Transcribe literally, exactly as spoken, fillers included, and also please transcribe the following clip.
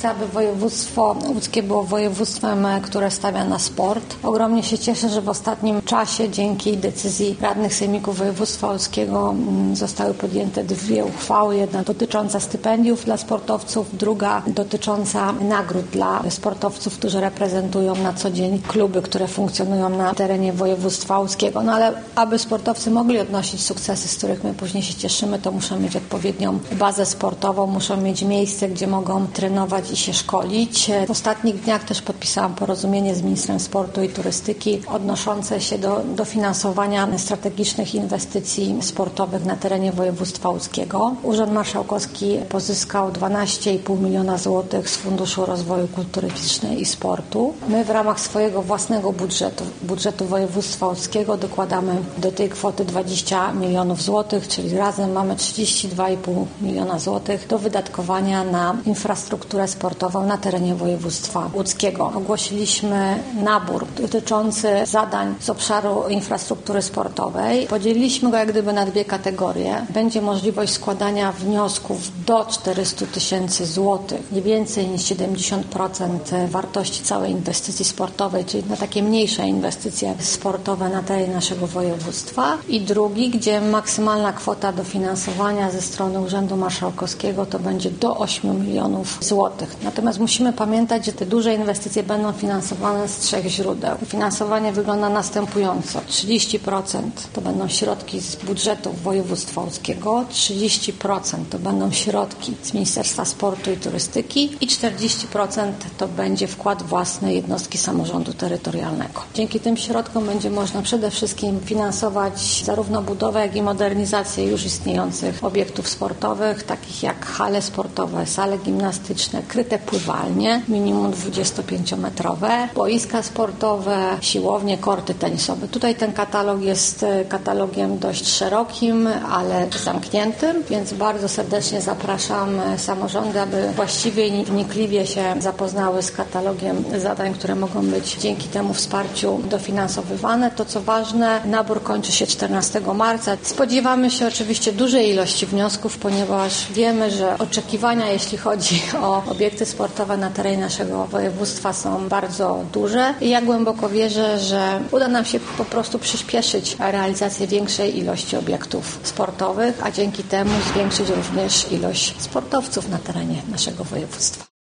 chcę, aby województwo łódzkie było województwem, które stawia na sport. Ogromnie się cieszę, że w ostatnim czasie dzięki decyzji radnych sejmików województwa łódzkiego zostały podjęte dwie uchwały. Jedna dotycząca stypendiów dla sportowców, druga dotycząca nagród dla sportowców, którzy reprezentują na co dzień kluby, które funkcjonują na terenie województwa łódzkiego. No ale aby sportowcy mogli odnosić sukcesy, z których my później się cieszymy, to muszą mieć odpowiednią bazę sportową, muszą mieć miejsce, gdzie mogą trenować i się szkolić. W ostatnich dniach też podpisałam porozumienie z ministrem sportu i turystyki odnoszące się do dofinansowania strategicznych inwestycji sportowych na terenie województwa łódzkiego. Urząd Marszałkowski pozyskał dwanaście i pół miliona złotych z Funduszu Rozwoju Kultury Fizycznej i Sportu. My w ramach swojego własnego budżetu, budżetu województwa łódzkiego dokładamy do tej kwoty dwadzieścia milionów złotych, czyli razem mamy trzydzieści dwa i pół miliona złotych do wydatkowania na infrastrukturę sportową na terenie województwa łódzkiego. Ogłosiliśmy nabór dotyczący zadań z obszaru infrastruktury sportowej. Podzieliliśmy go jak gdyby na dwie kategorie. Będzie możliwość składania wniosków do czterystu tysięcy złotych, nie więcej niż siedemdziesiąt procent wartości całej inwestycji sportowej, czyli na takie mniejsze inwestycje sportowe na terenie naszego województwa. I drugi, gdzie maksymalna kwota dofinansowania ze strony Urzędu Marszałkowskiego to będzie do ośmiu milionów złotych. Natomiast musimy pamiętać, że te duże inwestycje będą finansowane z trzech źródeł. Finansowanie wygląda następująco. trzydzieści procent to będą środki z budżetu województwa łódzkiego, trzydzieści procent to będą środki z Ministerstwa Sportu i Turystyki i czterdzieści procent to będzie wkład własny jednostki samorządu terytorialnego. Dzięki tym środkom będzie można przede wszystkim finansować zarówno budowę, jak i modernizację już istniejących obiektów sportowych, takich jak hale sportowe, sale gimnastyczne, kryte pływalnie, minimum dwudziestopięciometrowe, boiska sportowe, siłownie, korty tenisowe. Tutaj ten katalog jest katalogiem dość szerokim, ale zamkniętym, więc bardzo serdecznie zapraszam samorządy, aby właściwie i wnikliwie się zapoznały z katalogiem zadań, które mogą być dzięki temu wsparciu dofinansowywane. To co ważne, nabór kończy się czternastego marca. Spodziewamy się oczywiście dużej ilości wniosków, ponieważ wiemy, że oczekiwania, jeśli chodzi o obiekty sportowe na terenie naszego województwa, są bardzo duże i ja głęboko wierzę, że uda nam się po prostu przyspieszyć realizację większej ilości obiektów sportowych, a dzięki temu zwiększyć również ilość sportowców na terenie naszego województwa.